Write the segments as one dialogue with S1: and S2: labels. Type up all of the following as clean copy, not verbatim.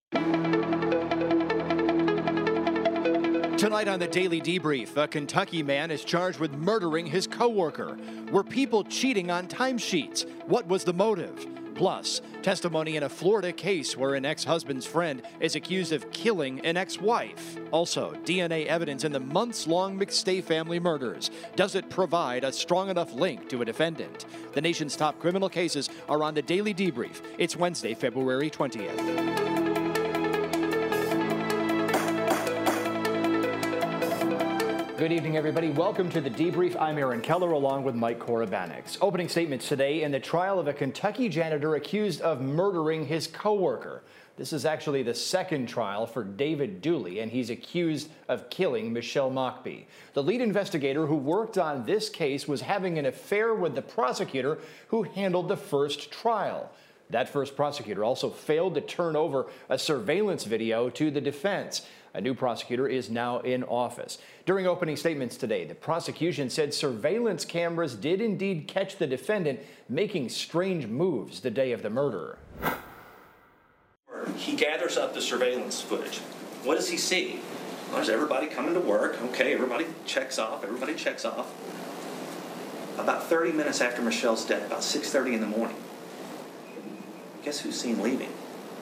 S1: Tonight on the Daily Debrief, a Kentucky man is charged with murdering his coworker. Were people cheating on timesheets? What was the motive? Plus, testimony in a Florida case where an ex-husband's friend is accused of killing an ex-wife. Also, DNA evidence in the months-long McStay family murders. Does it provide a strong enough link to a defendant? The nation's top criminal cases are on the Daily Debrief. It's Wednesday, February 20th. Good evening, everybody. Welcome to the Debrief. I'm Aaron Keller, along with Mike Korobanix. Opening statements today in the trial of a Kentucky janitor accused of murdering his coworker. This is actually the second trial for David Dooley, and he's accused of killing Michelle Mockbee. The lead investigator who worked on this case was having an affair with the prosecutor who handled the first trial. That first prosecutor also failed to turn over a surveillance video to the defense. A new prosecutor is now in office. During opening statements today, the prosecution said surveillance cameras did indeed catch the defendant making strange moves the day of the murder.
S2: He gathers up the surveillance footage. What does he see? Well, there's everybody coming to work. Okay, everybody checks off. About 30 minutes after Michelle's death, about 6:30 in the morning, guess who's seen leaving?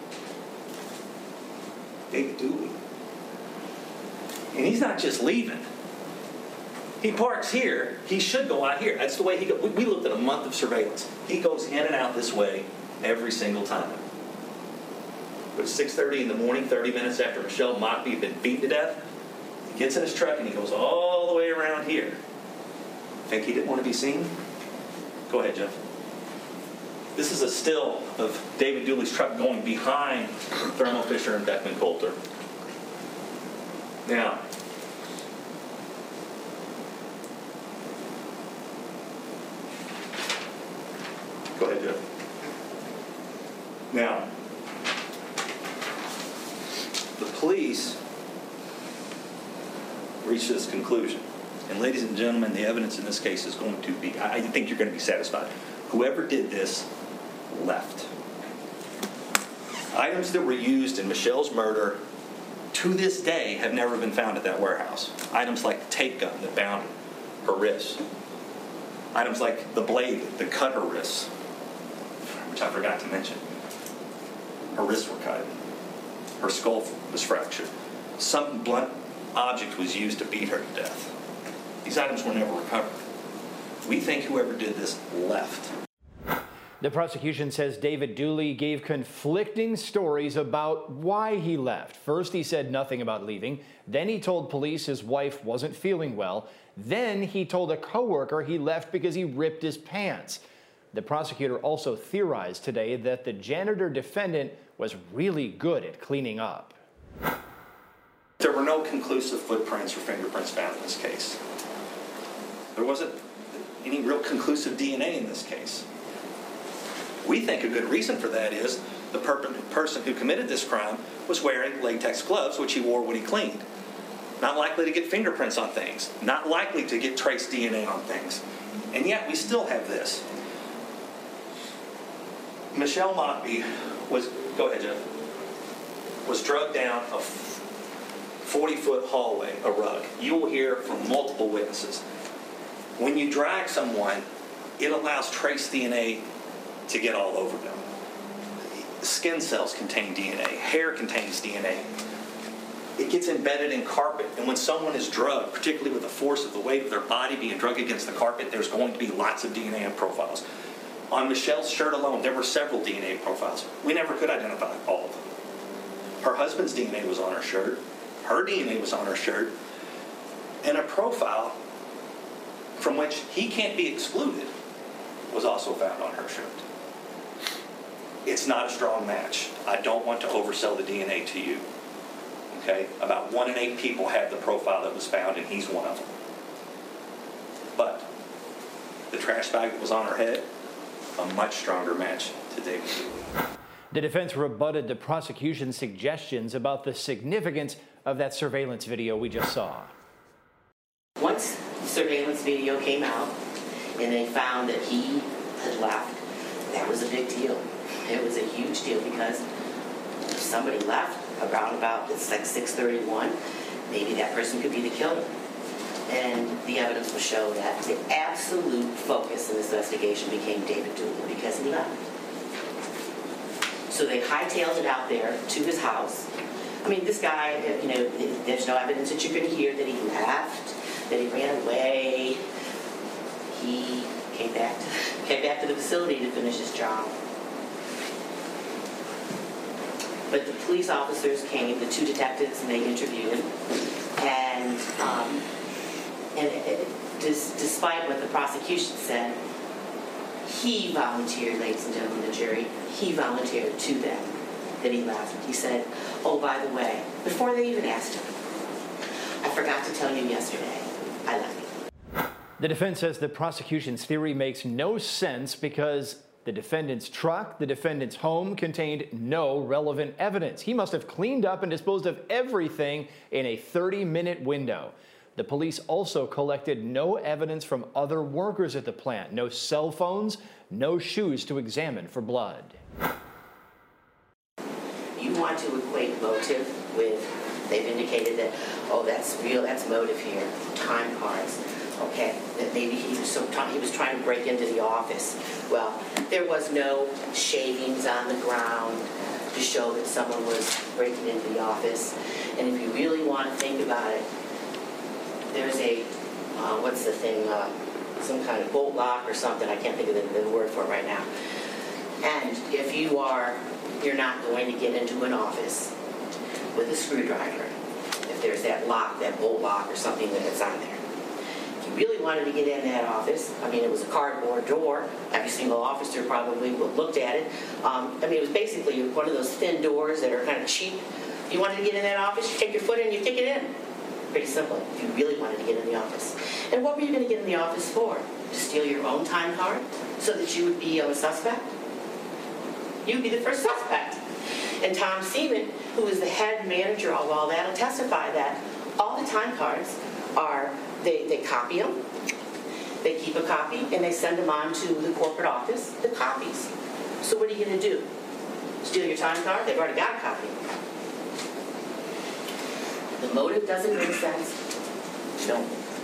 S2: David Dooley. And he's not just leaving. He parks here. He should go out here. That's the way he goes. We looked at a month of surveillance. He goes in and out this way every single time. But at 6:30 in the morning, 30 minutes after Michelle Mockbee had been beaten to death, he gets in his truck and he goes all the way around here. Think he didn't want to be seen? Go ahead, Jeff. This is a still of David Dooley's truck going behind Thermo Fisher and Beckman Coulter. Now, go ahead, Jeff. Now, the police reached this conclusion. And ladies and gentlemen, the evidence in this case is going to be, I think you're going to be satisfied. Whoever did this left. Items that were used in Michelle's murder to this day have never been found at that warehouse. Items like the tape gun that bound her wrists. Items like the blade that cut her wrists, which I forgot to mention. Her wrists were cut. Her skull was fractured. Some blunt object was used to beat her to death. These items were never recovered. We think whoever did this left.
S1: The prosecution says David Dooley gave conflicting stories about why he left. First, he said nothing about leaving. Then he told police his wife wasn't feeling well. Then he told a coworker he left because he ripped his pants. The prosecutor also theorized today that the janitor defendant was really good at cleaning up.
S2: There were no conclusive footprints or fingerprints found in this case. There wasn't any real conclusive DNA in this case. We think a good reason for that is the person who committed this crime was wearing latex gloves, which he wore when he cleaned. Not likely to get fingerprints on things. Not likely to get trace DNA on things. And yet we still have this. Michelle Mockbee was, go ahead, Jeff, was drugged down a 40-foot hallway, a rug. You will hear from multiple witnesses. When you drag someone, it allows trace DNA to get all over them. Skin cells contain DNA. Hair contains DNA. It gets embedded in carpet. And when someone is drugged, particularly with the force of the weight of their body being drugged against the carpet, there's going to be lots of DNA profiles. On Michelle's shirt alone, there were several DNA profiles. We never could identify all of them. Her husband's DNA was on her shirt. Her DNA was on her shirt. And a profile from which he can't be excluded was also found on her shirt. It's not a strong match. I don't want to oversell the DNA to you. Okay? About 1 in 8 people have the profile that was found, and he's one of them. But the trash bag that was on her head, a much stronger match to David Dooley.
S1: The defense rebutted the prosecution's suggestions about the significance of that surveillance video we just saw.
S3: Once the surveillance video came out and they found that he had left, that was a big deal. It was a huge deal because somebody left around about, it's like 6:31, maybe that person could be the killer. And the evidence will show that the absolute focus in this investigation became David Doolin because he left. So they hightailed it out there to his house. I mean, this guy, you know, there's no evidence that you're going to hear that he left, that he ran away. He came back to the facility to finish his job. But the police officers came, the two detectives, and they interviewed him. And despite what the prosecution said, he volunteered, ladies and gentlemen of the jury, he volunteered to them that he left. He said, oh, by the way, before they even asked him, I forgot to tell you yesterday, I left you.
S1: The defense says the prosecution's theory makes no sense because the defendant's truck, the defendant's home, contained no relevant evidence. He must have cleaned up and disposed of everything in a 30-minute window. The police also collected no evidence from other workers at the plant, no cell phones, no shoes to examine for blood.
S3: You want to equate motive with, they've indicated that, oh, that's real, that's motive here, time cards. Okay, that maybe he was trying to break into the office. Well, there was no shavings on the ground to show that someone was breaking into the office. And if you really want to think about it, there's a, what's the thing, some kind of bolt lock or something, I can't think of the word for it right now. And if you're not going to get into an office with a screwdriver, if there's that lock, that bolt lock or something that's on there. If you really wanted to get in that office, I mean, it was a cardboard door. Every single officer probably looked at it. I mean, it was basically one of those thin doors that are kind of cheap. If you wanted to get in that office, you take your foot in, you kick it in. Pretty simple, if you really wanted to get in the office. And what were you going to get in the office for? To steal your own time card so that you would be a suspect? You'd be the first suspect. And Tom Seaman, who is the head manager of all that, will testify that all the time cards are, they copy them, they keep a copy, and they send them on to the corporate office, the copies. So what are you going to do? Steal your time card? They've already got a copy. The motive doesn't make sense. No,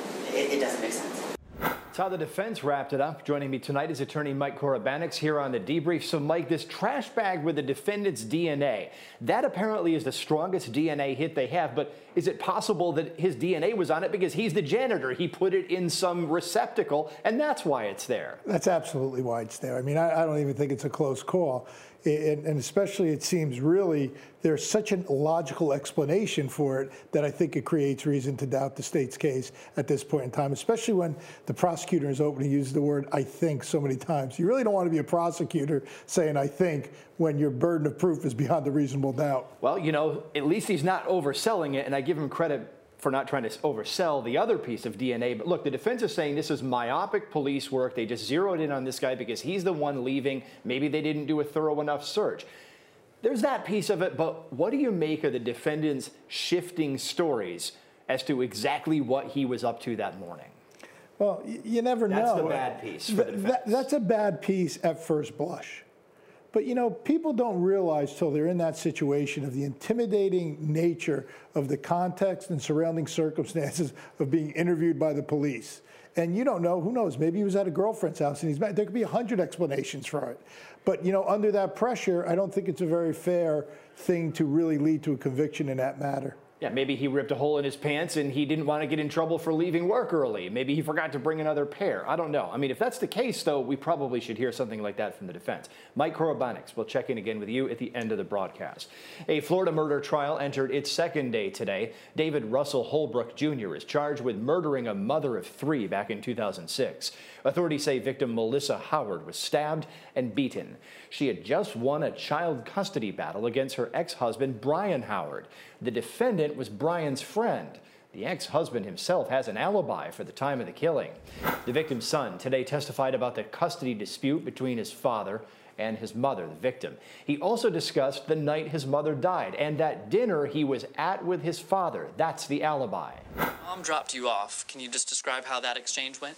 S3: it doesn't make sense.
S1: That's how the defense wrapped it up. Joining me tonight is attorney Mike Korobanix here on The Debrief. So, Mike, this trash bag with the defendant's DNA, that apparently is the strongest DNA hit they have. But is it possible that his DNA was on it because he's the janitor? He put it in some receptacle, and that's why it's there.
S4: That's absolutely why it's there. I mean, I don't even think it's a close call. And especially it seems really there's such a logical explanation for it that I think it creates reason to doubt the state's case at this point in time, especially when the prosecutor is opening to use the word I think so many times. You really don't want to be a prosecutor saying I think when your burden of proof is beyond a reasonable doubt.
S1: Well, you know, at least he's not overselling it, and I give him credit for not trying to oversell the other piece of DNA. But look, the defense is saying this is myopic police work. They just zeroed in on this guy because he's the one leaving. Maybe they didn't do a thorough enough search. There's that piece of it, but what do you make of the defendant's shifting stories as to exactly what he was up to that morning?
S4: Well, you never know.
S1: That's the bad piece for the defense.
S4: That's a bad piece at first blush. But, you know, people don't realize till they're in that situation of the intimidating nature of the context and surrounding circumstances of being interviewed by the police. And you don't know, who knows, maybe he was at a girlfriend's house and he's back. There could be 100 explanations for it. But, you know, under that pressure, I don't think it's a very fair thing to really lead to a conviction in that matter.
S1: Yeah, maybe he ripped a hole in his pants and he didn't want to get in trouble for leaving work early. Maybe he forgot to bring another pair. I don't know. I mean, if that's the case, though, we probably should hear something like that from the defense. Mike Korobanix will check in again with you at the end of the broadcast. A Florida murder trial entered its second day today. David Russell Holbrook Jr. is charged with murdering a mother of 3 back in 2006. Authorities say victim Melissa Howard was stabbed and beaten. She had just won a child custody battle against her ex-husband, Brian Howard. The defendant was Brian's friend. The ex-husband himself has an alibi for the time of the killing. The victim's son today testified about the custody dispute between his father and his mother, the victim. He also discussed the night his mother died and that dinner he was at with his father. That's the alibi.
S5: Mom dropped you off. Can you just describe how that exchange went?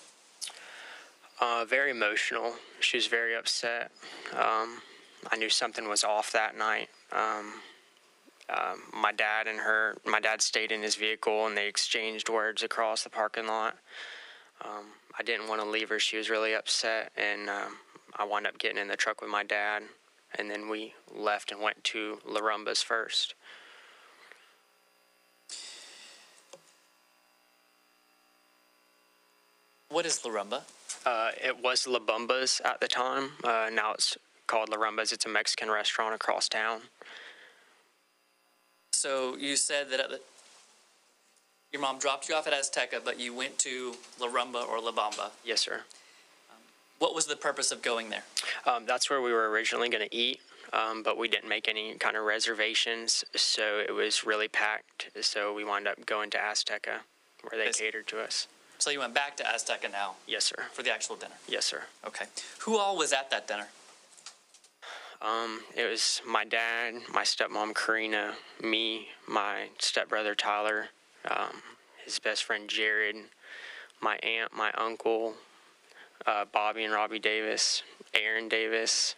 S6: Very emotional. She was very upset. I knew something was off that night. my dad stayed in his vehicle, and they exchanged words across the parking lot. I didn't want to leave her. She was really upset, and I wound up getting in the truck with my dad, and then we left and went to La Rumba's first.
S5: What is La Rumba?
S6: It was La Bumba's at the time. Now it's called La Rumba's. It's a Mexican restaurant across town.
S5: So you said that your mom dropped you off at Azteca, but you went to La Rumba or La Bamba.
S6: Yes, sir.
S5: What was the purpose of going there?
S6: That's where we were originally going to eat, but we didn't make any kind of reservations, so it was really packed. So we wound up going to Azteca, where they catered to us.
S5: So you went back to Azteca now?
S6: Yes, sir.
S5: For the actual dinner?
S6: Yes, sir.
S5: Okay. Who all was at that dinner?
S6: It was my dad, my stepmom Karina, me, my stepbrother Tyler, his best friend Jared, my aunt, my uncle, Bobby and Robbie Davis, Aaron Davis,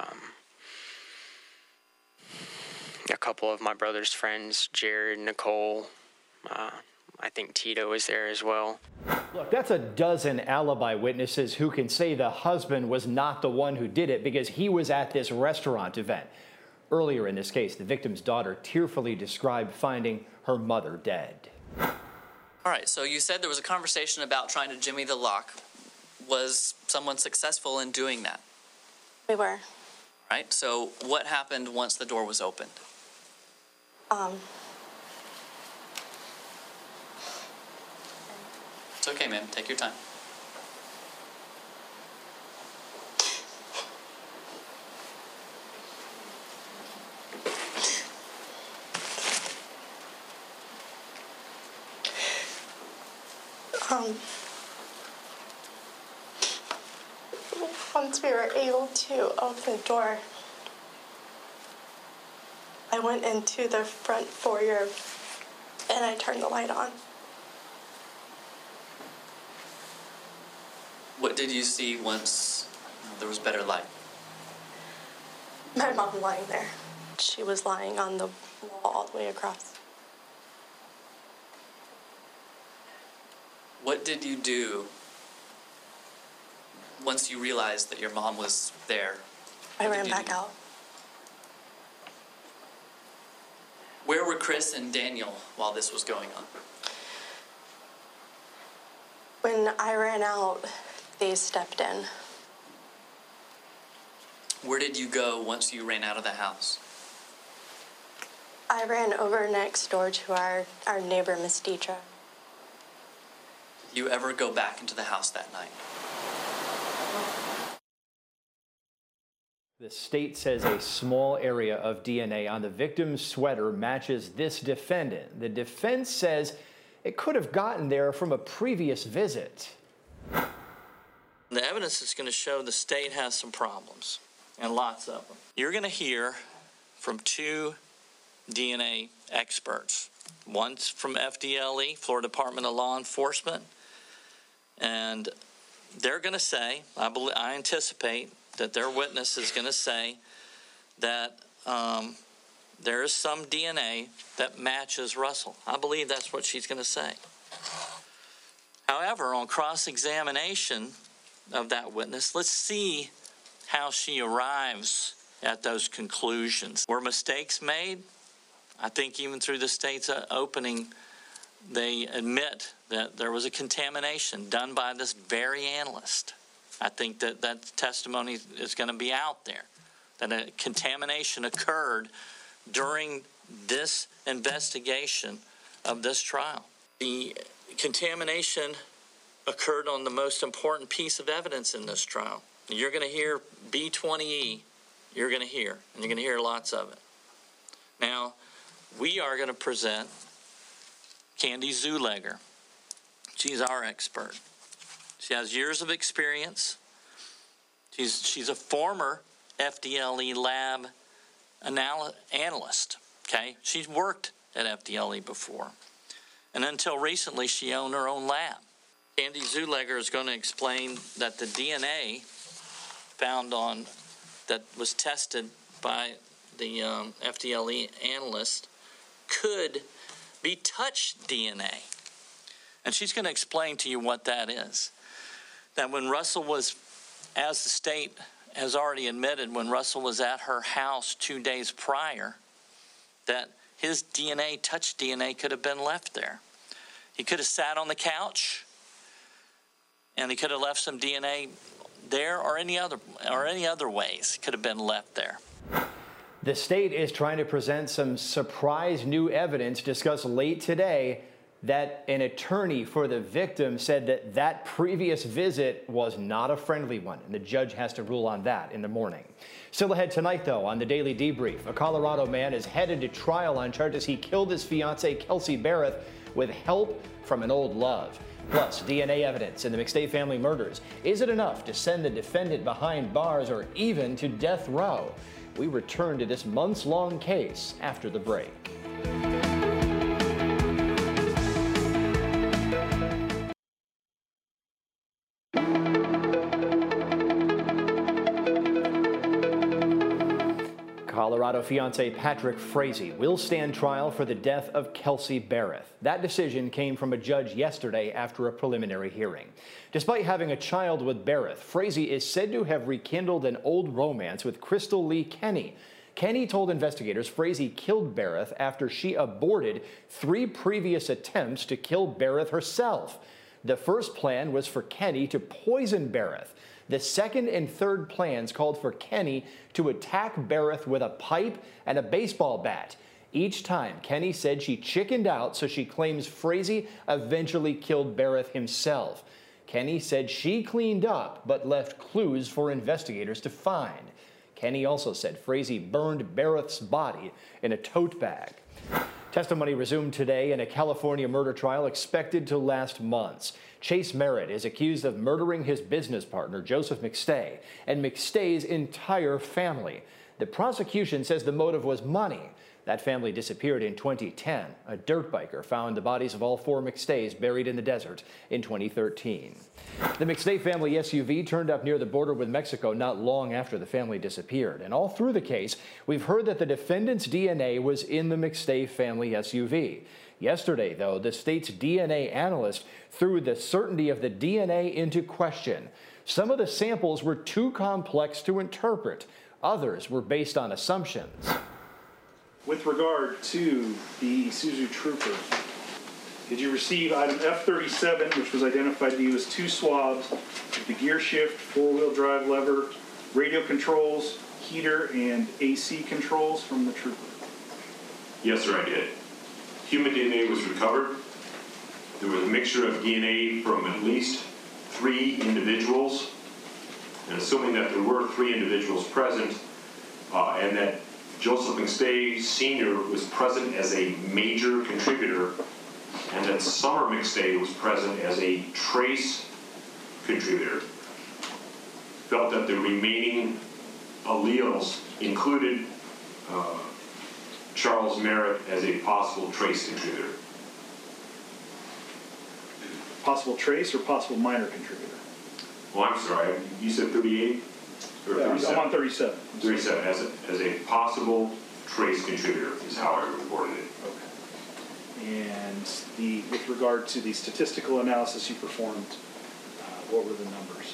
S6: a couple of my brother's friends, Jared, Nicole. I think Tito was there as well.
S1: Look, that's a dozen alibi witnesses who can say the husband was not the one who did it because he was at this restaurant event. Earlier in this case, the victim's daughter tearfully described finding her mother dead.
S5: All right, so you said there was a conversation about trying to jimmy the lock. Was someone successful in doing that?
S7: We were.
S5: All right, so what happened once the door was opened? It's okay, ma'am. Take your time.
S7: Once we were able to open the door, I went into the front foyer and I turned the light on.
S5: What did you see once there was better light?
S7: My mom lying there. She was lying on the wall all the way across.
S5: What did you do once you realized that your mom was there?
S7: I ran back out.
S5: Where were Chris and Daniel while this was going on?
S7: When I ran out, they stepped in.
S5: Where did you go once you ran out of the house?
S7: I ran over next door to our neighbor, Miss Deetra.
S5: Did you ever go back into the house that night?
S1: The state says a small area of DNA on the victim's sweater matches this defendant. The defense says it could have gotten there from a previous visit.
S8: The evidence is going to show the state has some problems, and lots of them. You're going to hear from two DNA experts. One's from FDLE, Florida Department of Law Enforcement, and they're going to say, I anticipate that their witness is going to say that there is some DNA that matches Russell. I believe that's what she's going to say. However, on cross-examination of that witness, let's see how she arrives at those conclusions. Were mistakes made? I think even through the state's opening, they admit that there was a contamination done by this very analyst. I think that testimony is going to be out there, that a contamination occurred during this investigation of this trial. The contamination occurred on the most important piece of evidence in this trial. You're going to hear B20E, you're going to hear, and you're going to hear lots of it. Now, we are going to present Candy Zulegger. She's our expert. She has years of experience. She's a former FDLE lab analyst, okay? She's worked at FDLE before. And until recently, she owned her own lab. Candy Zulegger is going to explain that the DNA found that was tested by the FDLE analyst could be touch DNA. And she's going to explain to you what that is. That when Russell was, as the state has already admitted, when Russell was at her house 2 days prior, that his DNA, touch DNA, could have been left there. He could have sat on the couch, and he could have left some DNA there, or any other ways could have been left there.
S1: The state is trying to present some surprise new evidence discussed late today that an attorney for the victim said that that previous visit was not a friendly one, and the judge has to rule on that in the morning. Still ahead tonight, though, on the Daily Debrief, a Colorado man is headed to trial on charges he killed his fiancée, Kelsey Barrett, with help from an old love. Plus, DNA evidence in the McStay family murders. Is it enough to send the defendant behind bars or even to death row? We return to this months-long case after the break. Colorado fiancé Patrick Frazee will stand trial for the death of Kelsey Barrett. That decision came from a judge yesterday after a preliminary hearing. Despite having a child with Barrett, Frazee is said to have rekindled an old romance with Crystal Lee Kenny. Kenny told investigators Frazee killed Barrett after she aborted 3 previous attempts to kill Barrett herself. The first plan was for Kenny to poison Barrett. The second and third plans called for Kenny to attack Barrett with a pipe and a baseball bat. Each time, Kenny said she chickened out, so she claims Frazee eventually killed Barrett himself. Kenny said she cleaned up but left clues for investigators to find. Kenny also said Frazee burned Barrett's body in a tote bag. Testimony resumed today in a California murder trial expected to last months. Chase Merritt is accused of murdering his business partner, Joseph McStay, and McStay's entire family. The prosecution says the motive was money. That family disappeared in 2010. A dirt biker found the bodies of all 4 McStays buried in the desert in 2013. The McStay family SUV turned up near the border with Mexico not long after the family disappeared. And all through the case, we've heard that the defendant's DNA was in the McStay family SUV. Yesterday, though, the state's DNA analyst threw the certainty of the DNA into question. Some of the samples were too complex to interpret. Others were based on assumptions.
S9: With regard to the Isuzu Trooper, did you receive item F37, which was identified to you as 2 swabs with the gear shift, 4-wheel drive lever, radio controls, heater, and AC controls from the Trooper?
S10: Yes, sir, I did. Human DNA was recovered. There was a mixture of DNA from at least 3 individuals, and assuming that there were 3 individuals present, and that Joseph McStay Sr. was present as a major contributor, and that Summer McStay was present as a trace contributor, felt that the remaining alleles included Charles Merritt as a possible trace contributor.
S9: Possible trace or possible minor contributor?
S10: Well, I'm sorry, you said 38? Or 37?
S9: I'm on 37.
S10: 37 as a possible trace contributor is how I reported it.
S9: Okay. And with regard to the statistical analysis you performed, what were the numbers?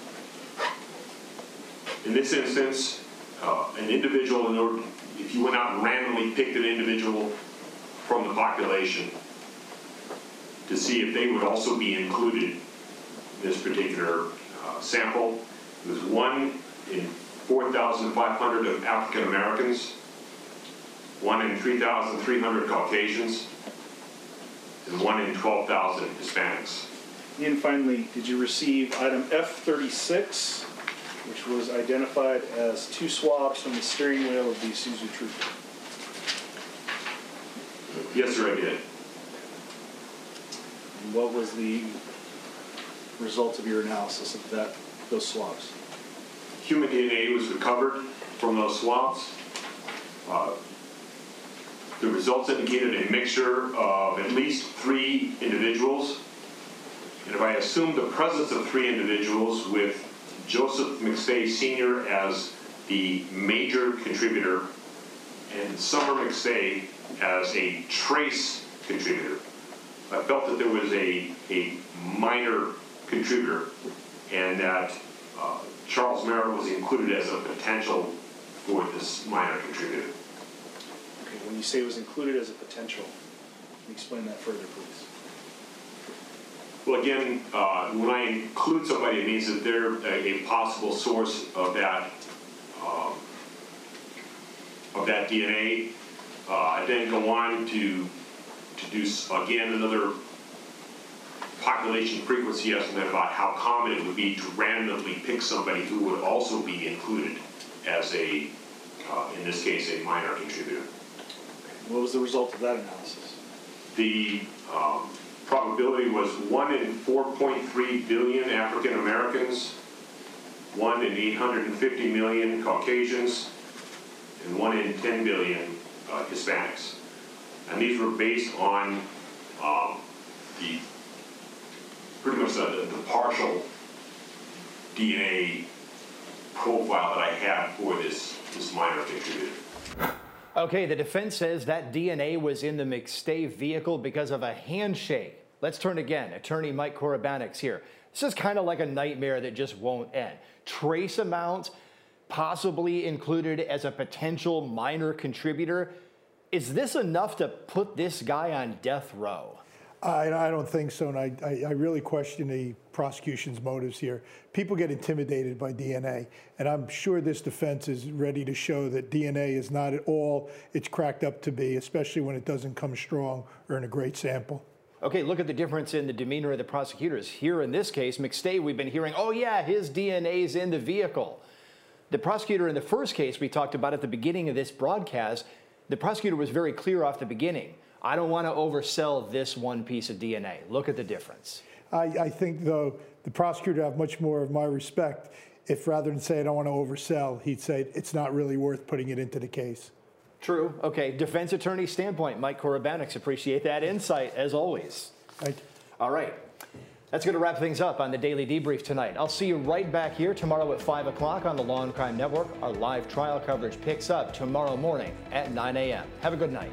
S10: In this instance, an individual, if you went out and randomly picked an individual from the population to see if they would also be included in this particular sample, it was 1 in 4,500 of African Americans, 1 in 3,300 Caucasians, and 1 in 12,000 Hispanics.
S9: And finally, did you receive item F36, which was identified as 2 swabs from the steering wheel of the Isuzu Trooper?
S10: Yes, sir, I did.
S9: And what was the result of your analysis of those swabs?
S10: Human DNA was recovered from those swabs. The results indicated a mixture of at least 3 individuals. And if I assume the presence of 3 individuals with Joseph McStay Sr. as the major contributor and Summer McStay as a trace contributor. I felt that there was a minor contributor, and that Charles Merritt was included as a potential for this minor contributor.
S9: Okay, when you say it was included as a potential, can you explain that further, please?
S10: Well, again, when I include somebody, it means that they're a possible source of that DNA. I then go on to do, again, another population frequency estimate about how common it would be to randomly pick somebody who would also be included as a, in this case, a minor contributor.
S9: What was the result of that analysis?
S10: The probability was 1 in 4.3 billion African Americans, 1 in 850 million Caucasians, and 1 in 10 billion Hispanics. And these were based on the pretty much the partial DNA profile that I had for this minor contributor.
S1: Okay, the defense says that DNA was in the McStave vehicle because of a handshake. Let's turn again. Attorney Mike Korobanix here. This is kind of like a nightmare that just won't end. Trace amounts possibly included as a potential minor contributor. Is this enough to put this guy on death row?
S4: I don't think so, and I really question the prosecution's motives here. People get intimidated by DNA, and I'm sure this defense is ready to show that DNA is not at all it's cracked up to be, especially when it doesn't come strong or in a great sample.
S1: Okay, look at the difference in the demeanor of the prosecutors. Here in this case, McStave, we've been hearing, oh yeah, his DNA's in the vehicle. The prosecutor in the first case we talked about at the beginning of this broadcast, the prosecutor was very clear off the beginning. I don't want to oversell this one piece of DNA. Look at the difference.
S4: I think, though, the prosecutor would have much more of my respect if rather than say I don't want to oversell, he'd say it's not really worth putting it into the case.
S1: True. Okay, defense attorney standpoint, Mike Korobanix, appreciate that insight as always.
S4: Thank you.
S1: All right. That's going to wrap things up on the Daily Debrief tonight. I'll see you right back here tomorrow at 5 o'clock on the Law and Crime Network. Our live trial coverage picks up tomorrow morning at 9 a.m. Have a good night.